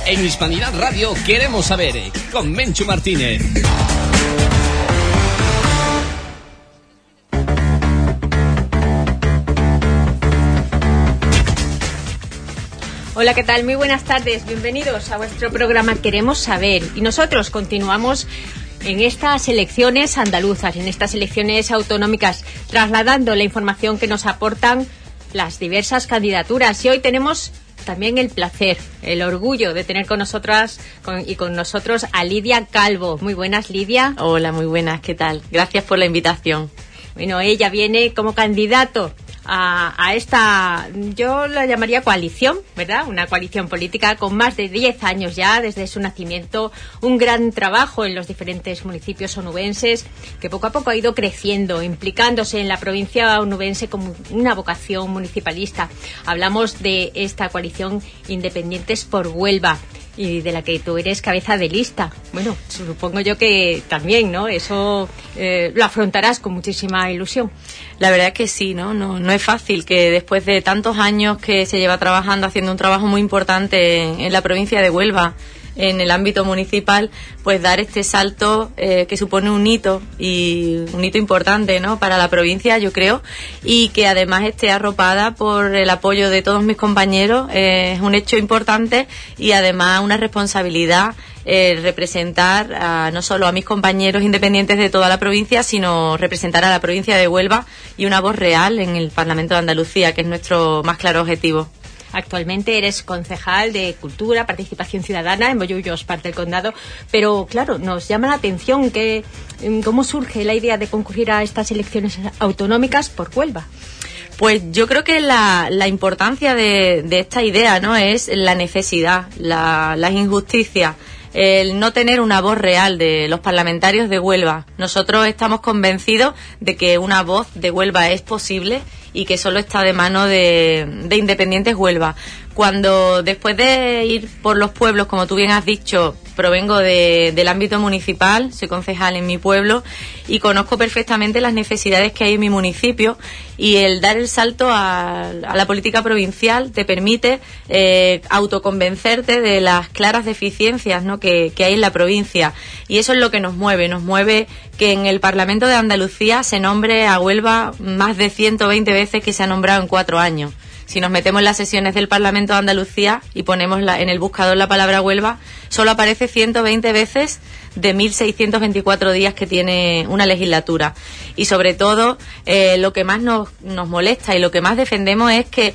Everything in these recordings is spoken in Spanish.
En Hispanidad Radio queremos saber, con Menchu Martínez. Hola, ¿qué tal? Muy buenas tardes. Bienvenidos a vuestro programa Queremos Saber. Y nosotros continuamos en estas elecciones andaluzas, en estas elecciones autonómicas, trasladando la información que nos aportan las diversas candidaturas. Y hoy tenemos también el placer, el orgullo de tener con nosotras y con nosotros a Lidia Calvo. Muy buenas, Lidia. Hola, muy buenas, ¿qué tal? Gracias por la invitación. Bueno, ella viene como candidato a esta, yo la llamaría coalición, ¿verdad? Una coalición política con más de 10 años ya desde su nacimiento, un gran trabajo en los diferentes municipios onubenses que poco a poco ha ido creciendo, implicándose en la provincia onubense como una vocación municipalista. Hablamos de esta coalición Independientes por Huelva y de la que tú eres cabeza de lista. Bueno, supongo yo que también, ¿no? Eso lo afrontarás con muchísima ilusión. La verdad es que sí, ¿no? No es fácil que después de tantos años que se lleva trabajando, haciendo un trabajo muy importante en la provincia de Huelva, en el ámbito municipal, pues dar este salto que supone un hito importante, ¿no? Para la provincia, yo creo, y que además esté arropada por el apoyo de todos mis compañeros, es un hecho importante y además una responsabilidad representar no solo a mis compañeros independientes de toda la provincia, sino representar a la provincia de Huelva y una voz real en el Parlamento de Andalucía, que es nuestro más claro objetivo. Actualmente eres concejal de Cultura, Participación Ciudadana en Bollullos, parte del condado, pero claro, nos llama la atención cómo surge la idea de concurrir a estas elecciones autonómicas por Huelva. Pues yo creo que la importancia de esta idea, ¿no?, es la necesidad, las injusticias, el no tener una voz real de los parlamentarios de Huelva. Nosotros estamos convencidos de que una voz de Huelva es posible y que solo está de mano de Independientes Huelva. Cuando después de ir por los pueblos, como tú bien has dicho, provengo del ámbito municipal, soy concejal en mi pueblo y conozco perfectamente las necesidades que hay en mi municipio, y el dar el salto a la política provincial te permite autoconvencerte de las claras deficiencias, ¿no?, que hay en la provincia, y eso es lo que nos mueve que en el Parlamento de Andalucía se nombre a Huelva más de 120 veces que se ha nombrado en 4 años. Si nos metemos en las sesiones del Parlamento de Andalucía y ponemos en el buscador la palabra Huelva, solo aparece 120 veces de 1.624 días que tiene una legislatura. Y sobre todo, lo que más nos molesta y lo que más defendemos es que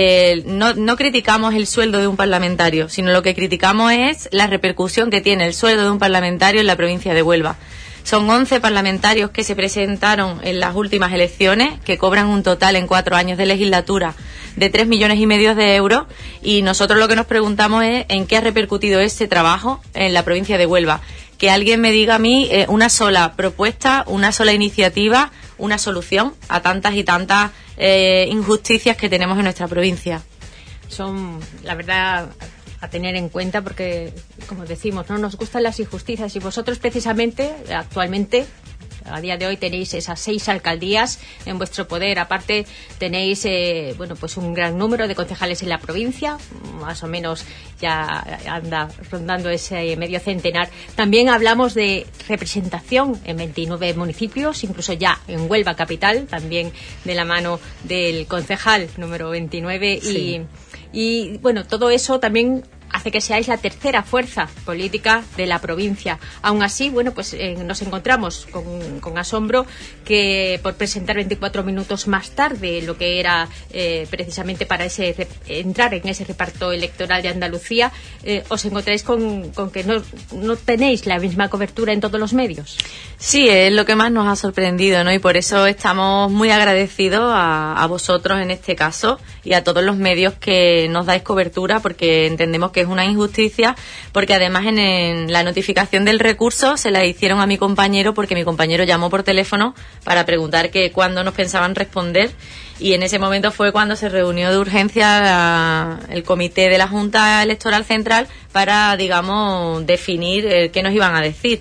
no criticamos el sueldo de un parlamentario, sino lo que criticamos es la repercusión que tiene el sueldo de un parlamentario en la provincia de Huelva. Son 11 parlamentarios que se presentaron en las últimas elecciones, que cobran un total en 4 años de legislatura de 3,5 millones de euros, y nosotros lo que nos preguntamos es en qué ha repercutido ese trabajo en la provincia de Huelva. Que alguien me diga a mí una sola propuesta, una sola iniciativa, una solución a tantas y tantas injusticias que tenemos en nuestra provincia. Son, la verdad, a tener en cuenta, porque, como decimos, no nos gustan las injusticias, y vosotros precisamente actualmente a día de hoy tenéis esas 6 alcaldías en vuestro poder. Aparte tenéis pues un gran número de concejales en la provincia, más o menos ya anda rondando ese medio centenar. También hablamos de representación en 29 municipios, incluso ya en Huelva capital, también de la mano del concejal número 29. Sí. Y bueno, todo eso también hace que seáis la tercera fuerza política de la provincia. Aún así, bueno, pues nos encontramos con asombro que por presentar 24 minutos más tarde lo que era precisamente para entrar en ese reparto electoral de Andalucía, os encontráis con que no tenéis la misma cobertura en todos los medios. Sí, es lo que más nos ha sorprendido, ¿no? Y por eso estamos muy agradecidos a vosotros en este caso y a todos los medios que nos dais cobertura, porque entendemos que es una injusticia, porque además en la notificación del recurso se la hicieron a mi compañero, porque mi compañero llamó por teléfono para preguntar que cuándo nos pensaban responder, y en ese momento fue cuando se reunió de urgencia el comité de la Junta Electoral Central para, digamos, definir qué nos iban a decir.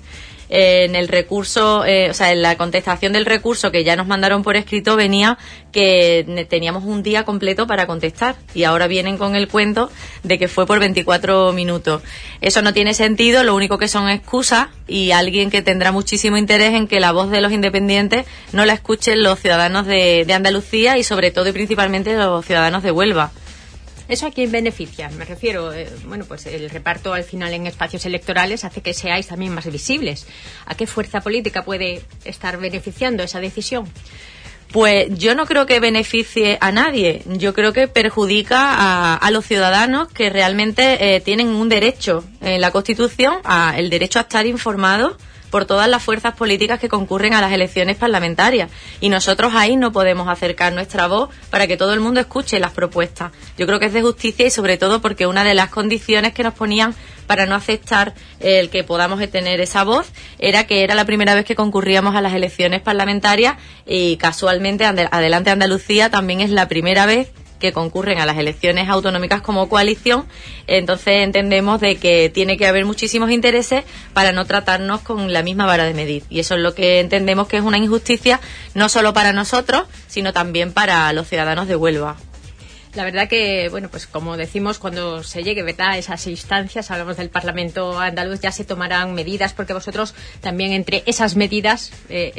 En el recurso, en la contestación del recurso que ya nos mandaron por escrito venía que teníamos un día completo para contestar y ahora vienen con el cuento de que fue por 24 minutos. Eso no tiene sentido, lo único que son excusas y alguien que tendrá muchísimo interés en que la voz de los independientes no la escuchen los ciudadanos de Andalucía y sobre todo y principalmente los ciudadanos de Huelva. ¿Eso a quién beneficia? Me refiero, pues el reparto al final en espacios electorales hace que seáis también más visibles. ¿A qué fuerza política puede estar beneficiando esa decisión? Pues yo no creo que beneficie a nadie. Yo creo que perjudica a los ciudadanos que realmente tienen un derecho en la Constitución, el derecho a estar informados por todas las fuerzas políticas que concurren a las elecciones parlamentarias. Y nosotros ahí no podemos acercar nuestra voz para que todo el mundo escuche las propuestas. Yo creo que es de justicia y sobre todo porque una de las condiciones que nos ponían para no aceptar el que podamos tener esa voz era que era la primera vez que concurríamos a las elecciones parlamentarias y casualmente Adelante Andalucía también es la primera vez que concurren a las elecciones autonómicas como coalición. Entonces entendemos de que tiene que haber muchísimos intereses para no tratarnos con la misma vara de medir y eso es lo que entendemos que es una injusticia no solo para nosotros sino también para los ciudadanos de Huelva. La verdad que, pues como decimos, cuando se llegue, ¿verdad?, a esas instancias, hablamos del Parlamento andaluz, ya se tomarán medidas, porque vosotros también entre esas medidas,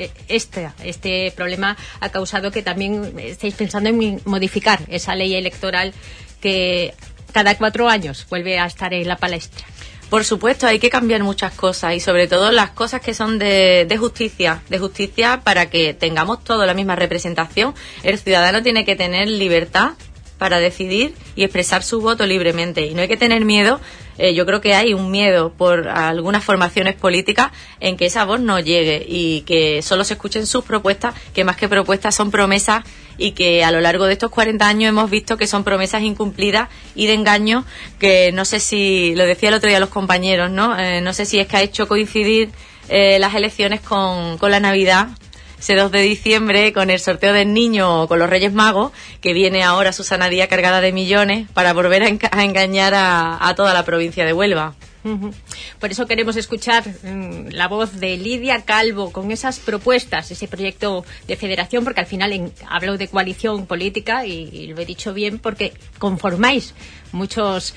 este problema ha causado que también estéis pensando en modificar esa ley electoral que cada 4 años vuelve a estar en la palestra. Por supuesto, hay que cambiar muchas cosas y sobre todo las cosas que son de justicia para que tengamos toda la misma representación. El ciudadano tiene que tener libertad para decidir y expresar su voto libremente. Y no hay que tener miedo, yo creo que hay un miedo por algunas formaciones políticas en que esa voz no llegue y que solo se escuchen sus propuestas, que más que propuestas son promesas y que a lo largo de estos 40 años hemos visto que son promesas incumplidas y de engaño que no sé si, lo decía el otro día los compañeros, ¿no? No sé si es que ha hecho coincidir las elecciones con la Navidad, ese 2 de diciembre con el sorteo del niño o con los Reyes Magos, que viene ahora Susana Díaz cargada de millones para volver a engañar a toda la provincia de Huelva. Por eso queremos escuchar la voz de Lidia Calvo con esas propuestas, ese proyecto de federación, porque al final hablo de coalición política y lo he dicho bien porque conformáis muchos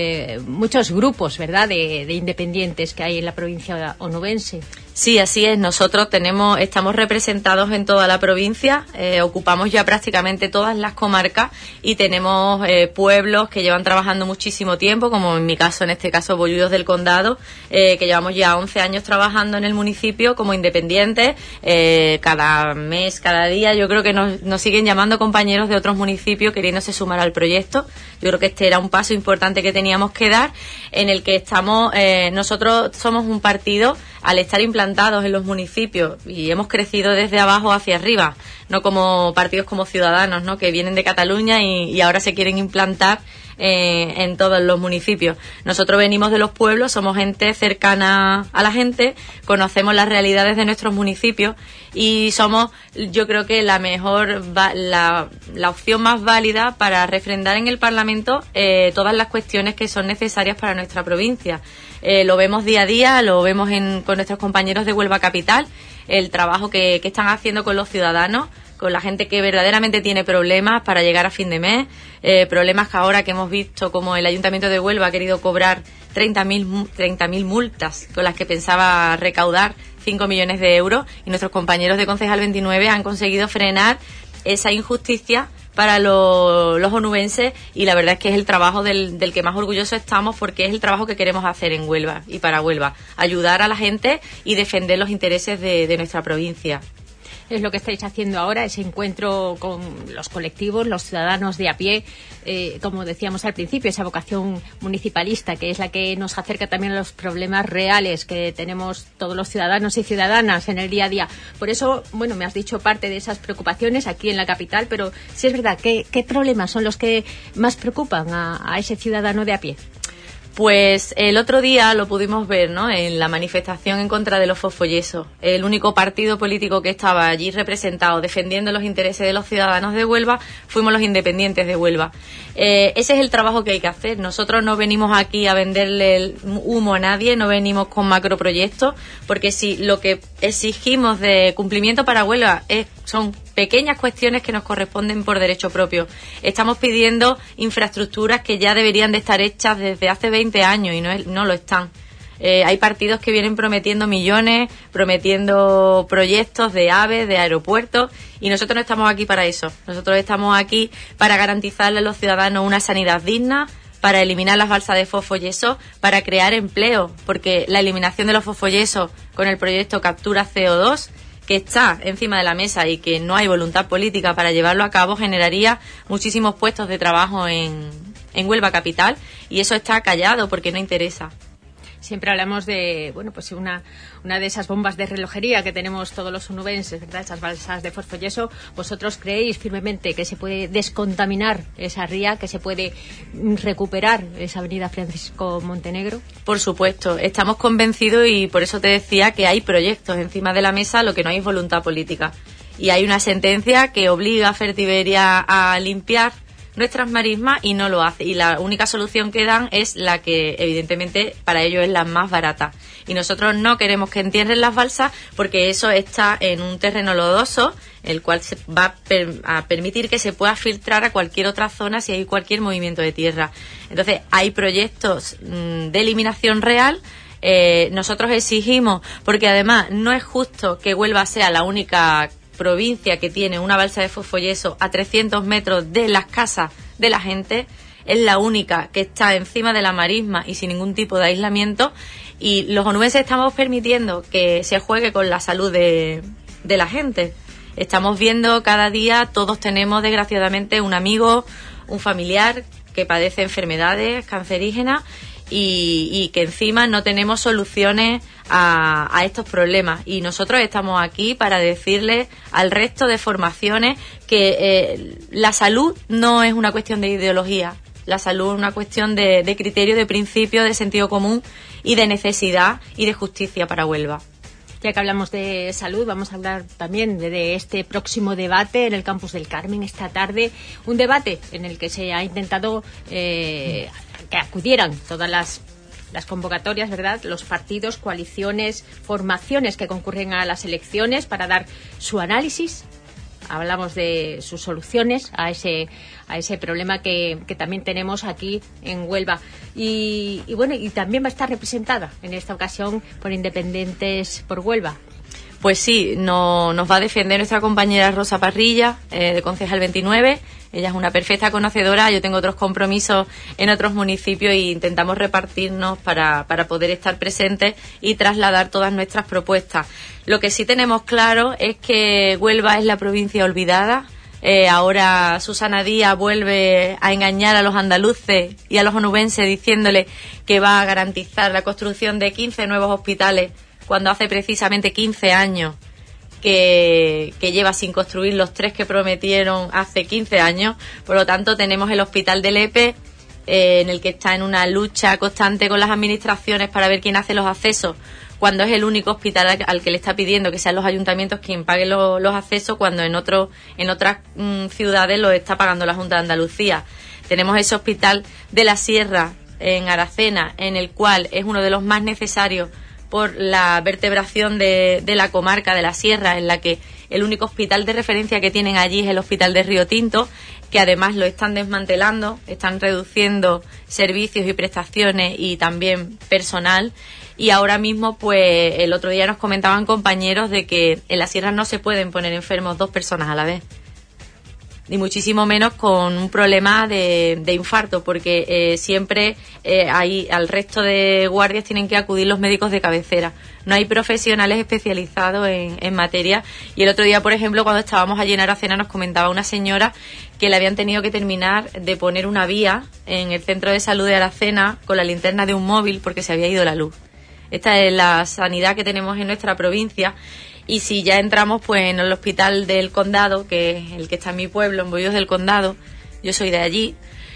grupos, ¿verdad?, de independientes que hay en la provincia onubense. Sí, así es. Nosotros estamos representados en toda la provincia, ocupamos ya prácticamente todas las comarcas y tenemos pueblos que llevan trabajando muchísimo tiempo, como en mi caso, en este caso, Bollullos del Condado, que llevamos ya 11 años trabajando en el municipio como independientes. Cada mes, cada día, yo creo que nos siguen llamando compañeros de otros municipios queriéndose sumar al proyecto. Yo creo que este era un paso importante que teníamos que dar, en el que nosotros somos un partido al estar implantados en los municipios y hemos crecido desde abajo hacia arriba, no como partidos como Ciudadanos, ¿no?, que vienen de Cataluña y ahora se quieren implantar en todos los municipios. Nosotros venimos de los pueblos, somos gente cercana a la gente, conocemos las realidades de nuestros municipios y somos, yo creo que la opción más válida para refrendar en el Parlamento todas las cuestiones que son necesarias para nuestra provincia. Lo vemos día a día, lo vemos con nuestros compañeros de Huelva Capital, el trabajo que están haciendo con los ciudadanos, con la gente que verdaderamente tiene problemas para llegar a fin de mes, problemas que ahora que hemos visto como el Ayuntamiento de Huelva ha querido cobrar 30.000 multas con las que pensaba recaudar 5 millones de euros y nuestros compañeros de Concejal 29 han conseguido frenar esa injusticia para los onubenses y la verdad es que es el trabajo del que más orgullosos estamos porque es el trabajo que queremos hacer en Huelva y para Huelva, ayudar a la gente y defender los intereses de nuestra provincia. Es lo que estáis haciendo ahora, ese encuentro con los colectivos, los ciudadanos de a pie, como decíamos al principio, esa vocación municipalista que es la que nos acerca también a los problemas reales que tenemos todos los ciudadanos y ciudadanas en el día a día. Por eso, me has dicho parte de esas preocupaciones aquí en la capital, pero sí es verdad, ¿qué problemas son los que más preocupan a ese ciudadano de a pie? Pues el otro día lo pudimos ver, ¿no?, en la manifestación en contra de los fosfoyesos. El único partido político que estaba allí representado defendiendo los intereses de los ciudadanos de Huelva fuimos los independientes de Huelva. Ese es el trabajo que hay que hacer. Nosotros no venimos aquí a venderle el humo a nadie, no venimos con macroproyectos, porque si lo que exigimos de cumplimiento para Huelva son pequeñas cuestiones que nos corresponden por derecho propio. Estamos pidiendo infraestructuras que ya deberían de estar hechas desde hace 20 años y no lo están. Hay partidos que vienen prometiendo millones, prometiendo proyectos de AVE, de aeropuertos, y nosotros no estamos aquí para eso. Nosotros estamos aquí para garantizarle a los ciudadanos una sanidad digna, para eliminar las balsas de fosfoyeso, para crear empleo, porque la eliminación de los fosfoyesos con el proyecto Captura CO2, que está encima de la mesa y que no hay voluntad política para llevarlo a cabo, generaría muchísimos puestos de trabajo en Huelva capital, y eso está callado porque no interesa. Siempre hablamos de, bueno, pues una de esas bombas de relojería que tenemos todos los onubenses, ¿verdad? Esas balsas de fosfoyeso. ¿Vosotros creéis firmemente que se puede descontaminar esa ría, que se puede recuperar esa avenida Francisco Montenegro? Por supuesto, estamos convencidos, y por eso te decía que hay proyectos encima de la mesa, lo que no hay es voluntad política. Y hay una sentencia que obliga a Fertiberia a limpiar nuestras marismas y no lo hace, y la única solución que dan es la que evidentemente para ellos es la más barata, y nosotros no queremos que entierren las balsas porque eso está en un terreno lodoso, el cual se va a permitir que se pueda filtrar a cualquier otra zona si hay cualquier movimiento de tierra. Entonces hay proyectos de eliminación real. Nosotros exigimos, porque además no es justo que Huelva sea la única provincia que tiene una balsa de fosfoyeso a 300 metros de las casas de la gente, es la única que está encima de la marisma y sin ningún tipo de aislamiento, y los onubenses estamos permitiendo que se juegue con la salud de la gente. Estamos viendo cada día, todos tenemos desgraciadamente un amigo, un familiar que padece enfermedades cancerígenas, y que encima no tenemos soluciones a estos problemas, y nosotros estamos aquí para decirle al resto de formaciones que la salud no es una cuestión de ideología, la salud es una cuestión de criterio, de principio, de sentido común y de necesidad y de justicia para Huelva. Ya que hablamos de salud, vamos a hablar también de este próximo debate en el Campus del Carmen esta tarde. Un debate en el que se ha intentado que acudieran todas las convocatorias, ¿verdad? Los partidos, coaliciones, formaciones que concurren a las elecciones para dar su análisis. Hablamos de sus soluciones a ese problema que también tenemos aquí en Huelva. Y bueno, y también va a estar representada en esta ocasión por Independientes por Huelva. Pues sí, nos va a defender nuestra compañera Rosa Parrilla, de Concejal 29. Ella es una perfecta conocedora. Yo tengo otros compromisos en otros municipios e intentamos repartirnos para poder estar presentes y trasladar todas nuestras propuestas. Lo que sí tenemos claro es que Huelva es la provincia olvidada. Ahora Susana Díaz vuelve a engañar a los andaluces y a los onubenses diciéndole que va a garantizar la construcción de 15 nuevos hospitales, cuando hace precisamente 15 años que lleva sin construir los 3 que prometieron hace 15 años. Por lo tanto, tenemos el Hospital de Lepe, en el que está en una lucha constante con las administraciones para ver quién hace los accesos, cuando es el único hospital al que le está pidiendo que sean los ayuntamientos quien pague los accesos, cuando en otras ciudades lo está pagando la Junta de Andalucía. Tenemos ese Hospital de la Sierra en Aracena, en el cual es uno de los más necesarios por la vertebración de la comarca de la Sierra, en la que el único hospital de referencia que tienen allí es el Hospital de Río Tinto, que además lo están desmantelando, están reduciendo servicios y prestaciones y también personal. Y ahora mismo, pues el otro día nos comentaban compañeros de que en la Sierra no se pueden poner enfermos 2 personas a la vez, ni muchísimo menos con un problema de infarto, porque siempre al resto de guardias tienen que acudir los médicos de cabecera. No hay profesionales especializados en materia. Y el otro día, por ejemplo, cuando estábamos allí en Aracena, nos comentaba una señora que le habían tenido que terminar de poner una vía en el centro de salud de Aracena con la linterna de un móvil porque se había ido la luz. Esta es la sanidad que tenemos en nuestra provincia. Y si ya entramos pues en el Hospital del Condado, que es el que está en mi pueblo, en Bohíos del Condado, yo soy de allí,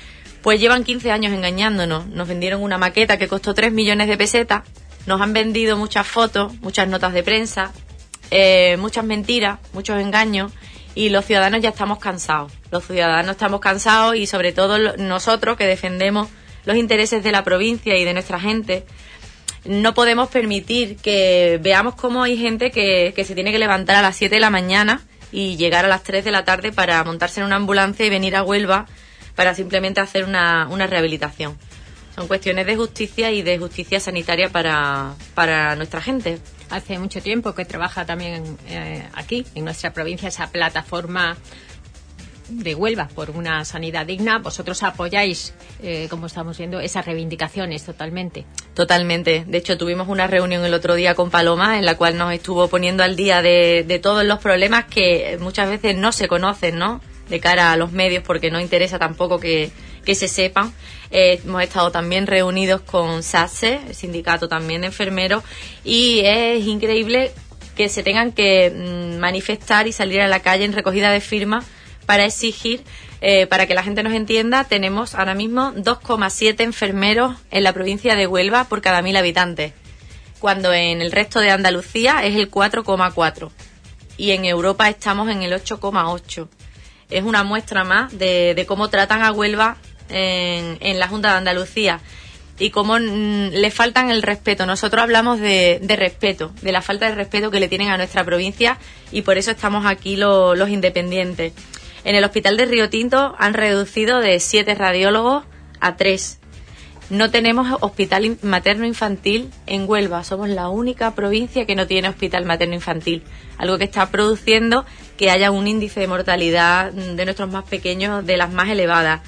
Pues llevan 15 años engañándonos. Nos vendieron una maqueta que costó 3 millones de pesetas, nos han vendido muchas fotos, muchas notas de prensa, muchas mentiras, muchos engaños, y los ciudadanos ya estamos cansados. Los ciudadanos estamos cansados y sobre todo nosotros que defendemos los intereses de la provincia y de nuestra gente, no podemos permitir que veamos cómo hay gente que se tiene que levantar a las 7 de la mañana y llegar a las 3 de la tarde para montarse en una ambulancia y venir a Huelva para simplemente hacer una rehabilitación. Son cuestiones de justicia y de justicia sanitaria para nuestra gente. Hace mucho tiempo que trabaja también aquí, en nuestra provincia, esa plataforma de Huelva por una sanidad digna. Vosotros apoyáis, como estamos viendo, esas reivindicaciones totalmente. Totalmente. De hecho, tuvimos una reunión el otro día con Paloma en la cual nos estuvo poniendo al día de todos los problemas que muchas veces no se conocen, ¿no?, de cara a los medios, porque no interesa tampoco que se sepan. Hemos estado también reunidos con SATSE, el sindicato también de enfermeros, y es increíble que se tengan que manifestar y salir a la calle en recogida de firmas para exigir, para que la gente nos entienda, tenemos ahora mismo 2,7 enfermeros en la provincia de Huelva por cada 1.000 habitantes, cuando en el resto de Andalucía es el 4,4 y en Europa estamos en el 8,8. Es una muestra más de cómo tratan a Huelva en la Junta de Andalucía y cómo le faltan el respeto. Nosotros hablamos de respeto, de la falta de respeto que le tienen a nuestra provincia, y por eso estamos aquí los independientes. En el hospital de Río Tinto han reducido de 7 radiólogos a 3. No tenemos hospital materno-infantil en Huelva. Somos la única provincia que no tiene hospital materno-infantil. Algo que está produciendo que haya un índice de mortalidad de nuestros más pequeños de las más elevadas.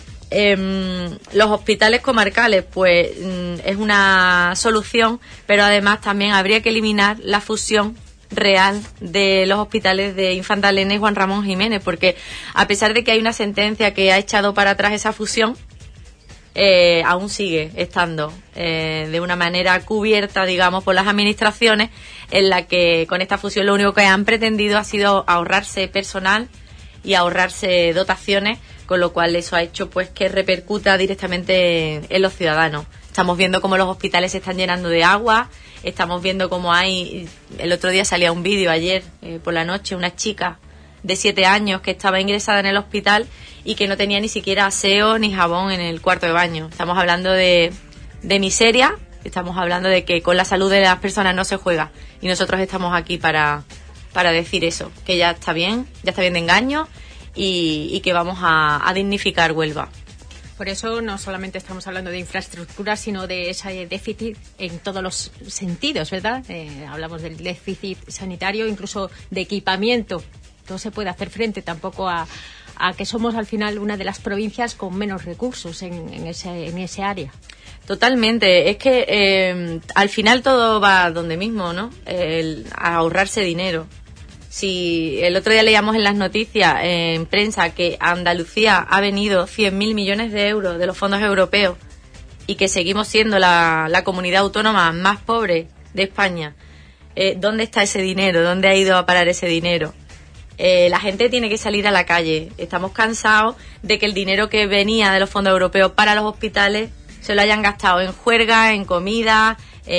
Los hospitales comarcales, pues es una solución, pero además también habría que eliminar la fusión real de los hospitales de Infanta Elena y Juan Ramón Jiménez, porque a pesar de que hay una sentencia que ha echado para atrás esa fusión, aún sigue estando de una manera cubierta, digamos, por las administraciones, en la que con esta fusión lo único que han pretendido ha sido ahorrarse personal y ahorrarse dotaciones, con lo cual eso ha hecho pues que repercuta directamente en los ciudadanos. Estamos viendo cómo los hospitales se están llenando de agua, estamos viendo cómo el otro día salía un vídeo ayer por la noche, una chica de 7 años que estaba ingresada en el hospital y que no tenía ni siquiera aseo ni jabón en el cuarto de baño. Estamos hablando de miseria, estamos hablando de que con la salud de las personas no se juega, y nosotros estamos aquí para decir eso, que ya está bien de engaño y que vamos a dignificar Huelva. Por eso no solamente estamos hablando de infraestructura, sino de ese déficit en todos los sentidos, ¿verdad? Hablamos del déficit sanitario, incluso de equipamiento. No se puede hacer frente tampoco a que somos al final una de las provincias con menos recursos en ese área. Totalmente. Es que al final todo va donde mismo, ¿no? A ahorrarse dinero. Si el otro día leíamos en las noticias, en prensa, que a Andalucía ha venido 100.000 millones de euros de los fondos europeos y que seguimos siendo la comunidad autónoma más pobre de España, ¿dónde está ese dinero? ¿Dónde ha ido a parar ese dinero? La gente tiene que salir a la calle. Estamos cansados de que el dinero que venía de los fondos europeos para los hospitales se lo hayan gastado en juerga, en comida,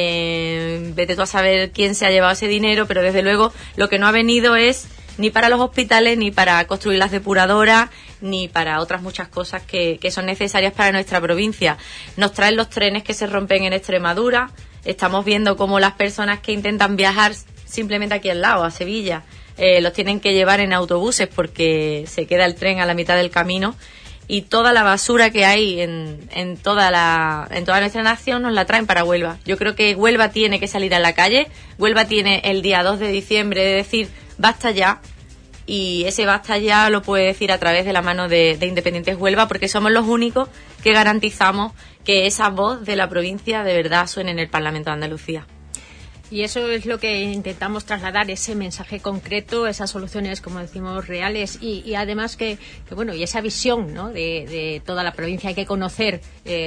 vete tú a saber quién se ha llevado ese dinero, pero desde luego lo que no ha venido es ni para los hospitales, ni para construir las depuradoras, ni para otras muchas cosas que son necesarias para nuestra provincia. Nos traen los trenes que se rompen en Extremadura. Estamos viendo cómo las personas que intentan viajar simplemente aquí al lado, a Sevilla, los tienen que llevar en autobuses porque se queda el tren a la mitad del camino, y toda la basura que hay en toda nuestra nación nos la traen para Huelva. Yo creo que Huelva tiene que salir a la calle. Huelva tiene el día 2 de diciembre de decir basta ya, y ese basta ya lo puede decir a través de la mano de Independientes Huelva, porque somos los únicos que garantizamos que esa voz de la provincia de verdad suene en el Parlamento de Andalucía. Y eso es lo que intentamos trasladar, ese mensaje concreto, esas soluciones, como decimos, reales y además que bueno, y esa visión, ¿no?, de toda la provincia. Hay que conocer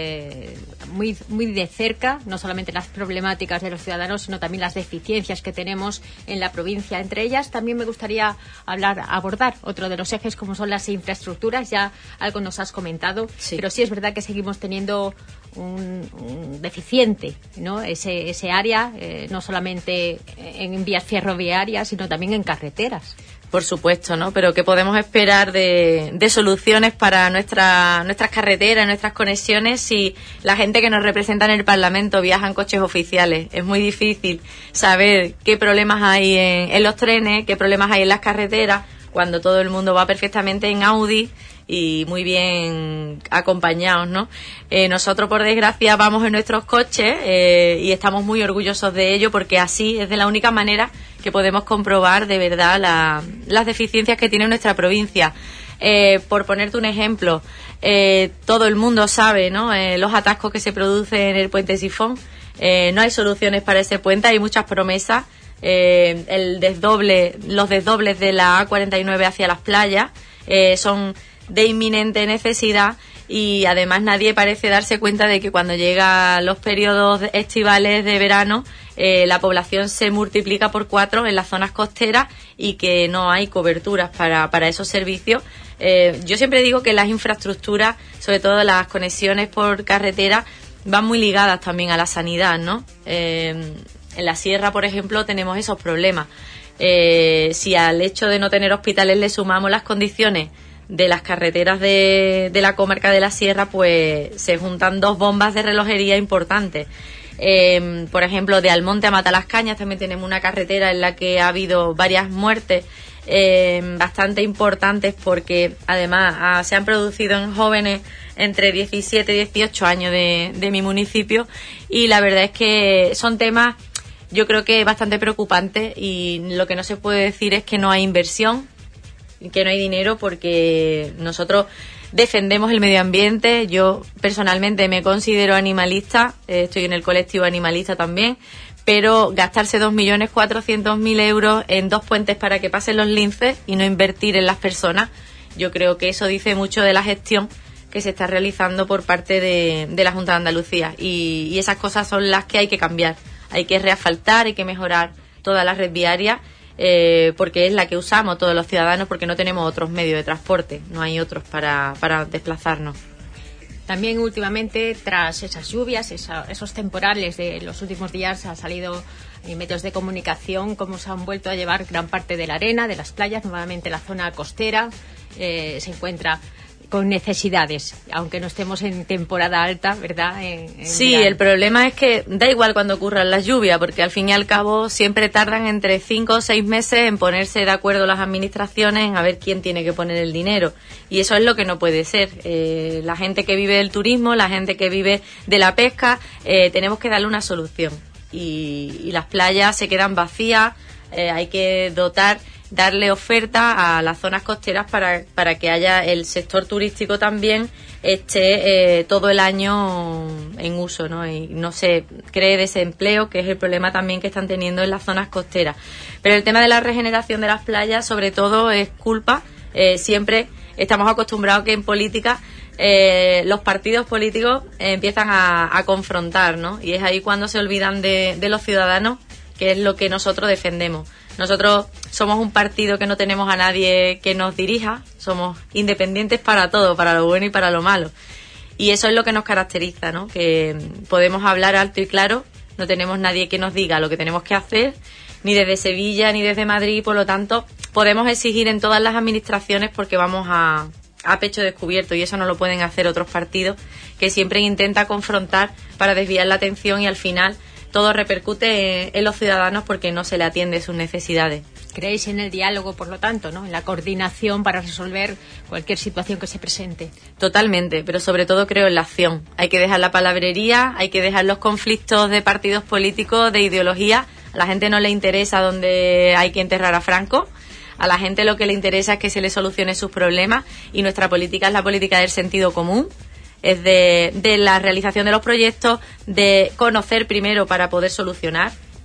muy de cerca, no solamente las problemáticas de los ciudadanos, sino también las deficiencias que tenemos en la provincia. Entre ellas también me gustaría abordar otro de los ejes, como son las infraestructuras. Ya algo nos has comentado, sí. Pero sí es verdad que seguimos teniendo un deficiente, ¿no?, ese área, no solamente en vías ferroviarias, sino también en carreteras. Por supuesto, ¿no? Pero ¿qué podemos esperar de soluciones para nuestras carreteras, nuestras conexiones, si la gente que nos representa en el Parlamento viaja en coches oficiales? Es muy difícil saber qué problemas hay en los trenes, qué problemas hay en las carreteras, cuando todo el mundo va perfectamente en Audi y muy bien acompañados, ¿no? Nosotros, por desgracia, vamos en nuestros coches y estamos muy orgullosos de ello, porque así es de la única manera que podemos comprobar de verdad las deficiencias que tiene nuestra provincia. Por ponerte un ejemplo, todo el mundo sabe, ¿no?, los atascos que se producen en el puente Sifón. No hay soluciones para ese puente, hay muchas promesas. Los desdobles de la A49 hacia las playas son de inminente necesidad, y además nadie parece darse cuenta de que cuando llegan los periodos estivales de verano la población se multiplica por 4 en las zonas costeras y que no hay coberturas para esos servicios. Yo siempre digo que las infraestructuras, sobre todo las conexiones por carretera, van muy ligadas también a la sanidad, ¿no? En la sierra, por ejemplo, tenemos esos problemas. Si al hecho de no tener hospitales le sumamos las condiciones de las carreteras de la comarca de la sierra, pues se juntan 2 bombas de relojería importantes. Por ejemplo, de Almonte a Matalascañas también tenemos una carretera en la que ha habido varias muertes bastante importantes, porque además se han producido en jóvenes entre 17 y 18 años de mi municipio, y la verdad es que son temas, yo creo que bastante preocupantes, y lo que no se puede decir es que no hay inversión, que no hay dinero, porque nosotros defendemos el medio ambiente. Yo personalmente me considero animalista, estoy en el colectivo animalista también, pero gastarse 2.400.000 euros en 2 puentes para que pasen los linces y no invertir en las personas, yo creo que eso dice mucho de la gestión que se está realizando por parte de la Junta de Andalucía, y esas cosas son las que hay que cambiar. Hay que reasfaltar, hay que mejorar toda la red viaria, porque es la que usamos todos los ciudadanos, porque no tenemos otros medios de transporte, no hay otros para desplazarnos. También últimamente, tras esas lluvias, esos temporales de los últimos días, ha salido en medios de comunicación cómo se han vuelto a llevar gran parte de la arena de las playas. Nuevamente la zona costera se encuentra con necesidades, aunque no estemos en temporada alta, ¿verdad? Sí, verano. El problema es que da igual cuando ocurran las lluvias, porque al fin y al cabo siempre tardan entre 5 o 6 meses en ponerse de acuerdo las administraciones en a ver quién tiene que poner el dinero, y eso es lo que no puede ser. La gente que vive del turismo, la gente que vive de la pesca, tenemos que darle una solución, y las playas se quedan vacías. Hay que darle oferta a las zonas costeras para que haya el sector turístico también esté todo el año en uso, ¿no? Y no se cree desempleo, que es el problema también que están teniendo en las zonas costeras. Pero el tema de la regeneración de las playas, sobre todo, es culpa. Siempre estamos acostumbrados que en política los partidos políticos empiezan a confrontar, ¿no? Y es ahí cuando se olvidan de los ciudadanos, que es lo que nosotros defendemos. Nosotros somos un partido que no tenemos a nadie que nos dirija, somos independientes para todo, para lo bueno y para lo malo. Y eso es lo que nos caracteriza, ¿no? Que podemos hablar alto y claro, no tenemos nadie que nos diga lo que tenemos que hacer, ni desde Sevilla ni desde Madrid, por lo tanto, podemos exigir en todas las administraciones porque vamos a pecho descubierto, y eso no lo pueden hacer otros partidos que siempre intentan confrontar para desviar la atención, y al final todo repercute en los ciudadanos porque no se le atiende sus necesidades. Creéis en el diálogo, por lo tanto, ¿no? En la coordinación para resolver cualquier situación que se presente. Totalmente, pero sobre todo creo en la acción. Hay que dejar la palabrería, hay que dejar los conflictos de partidos políticos, de ideología. A la gente no le interesa dónde hay que enterrar a Franco. A la gente lo que le interesa es que se le solucione sus problemas, y nuestra política es la política del sentido común. Es de la realización de los proyectos, de conocer primero para poder solucionar,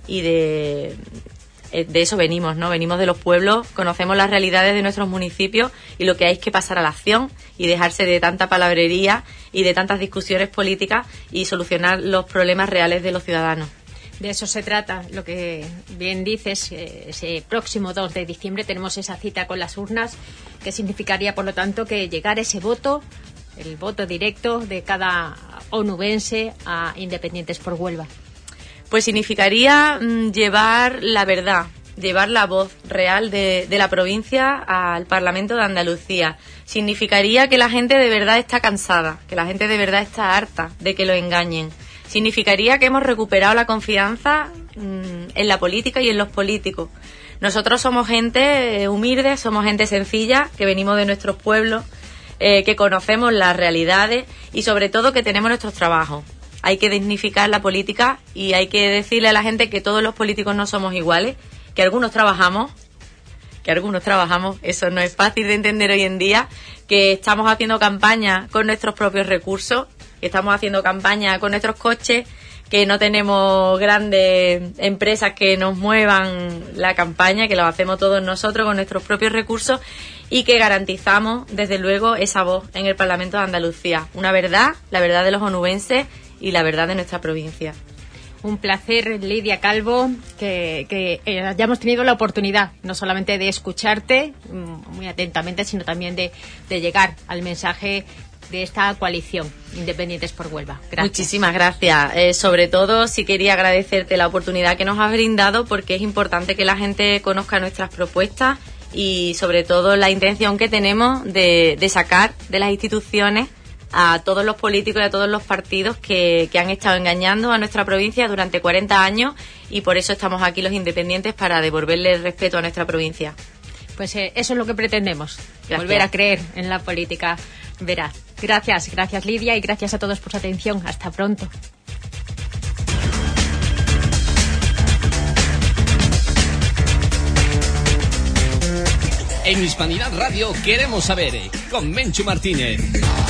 y de eso venimos, ¿no? Venimos de los pueblos, conocemos las realidades de nuestros municipios y lo que hay es que pasar a la acción y dejarse de tanta palabrería y de tantas discusiones políticas y solucionar los problemas reales de los ciudadanos. De eso se trata, lo que bien dices, ese próximo 2 de diciembre tenemos esa cita con las urnas, que significaría, por lo tanto, que llegar ese voto, el voto directo de cada onubense a Independientes por Huelva. Pues significaría llevar la verdad, llevar la voz real de la provincia al Parlamento de Andalucía. Significaría que la gente de verdad está cansada, que la gente de verdad está harta de que lo engañen. Significaría que hemos recuperado la confianza en la política y en los políticos. Nosotros somos gente humilde, somos gente sencilla, que venimos de nuestros pueblos, que conocemos las realidades y sobre todo que tenemos nuestros trabajos. Hay que dignificar la política y hay que decirle a la gente que todos los políticos no somos iguales, que algunos trabajamos, eso no es fácil de entender hoy en día, que estamos haciendo campaña con nuestros propios recursos, que estamos haciendo campaña con nuestros coches, que no tenemos grandes empresas que nos muevan la campaña, que lo hacemos todos nosotros con nuestros propios recursos y que garantizamos, desde luego, esa voz en el Parlamento de Andalucía. Una verdad, la verdad de los onubenses y la verdad de nuestra provincia. Un placer, Lidia Calvo, que hayamos tenido la oportunidad no solamente de escucharte muy atentamente, sino también de llegar al mensaje de esta coalición Independientes por Huelva. Gracias. Muchísimas gracias. Sobre todo, sí quería agradecerte la oportunidad que nos has brindado, porque es importante que la gente conozca nuestras propuestas y sobre todo la intención que tenemos de sacar de las instituciones a todos los políticos y a todos los partidos que han estado engañando a nuestra provincia durante 40 años y por eso estamos aquí los independientes, para devolverle el respeto a nuestra provincia. Pues eso es lo que pretendemos, Gracias. Volver a creer en la política veraz. Gracias Lidia, y gracias a todos por su atención. Hasta pronto. En Hispanidad Radio queremos saber, con Menchu Martínez.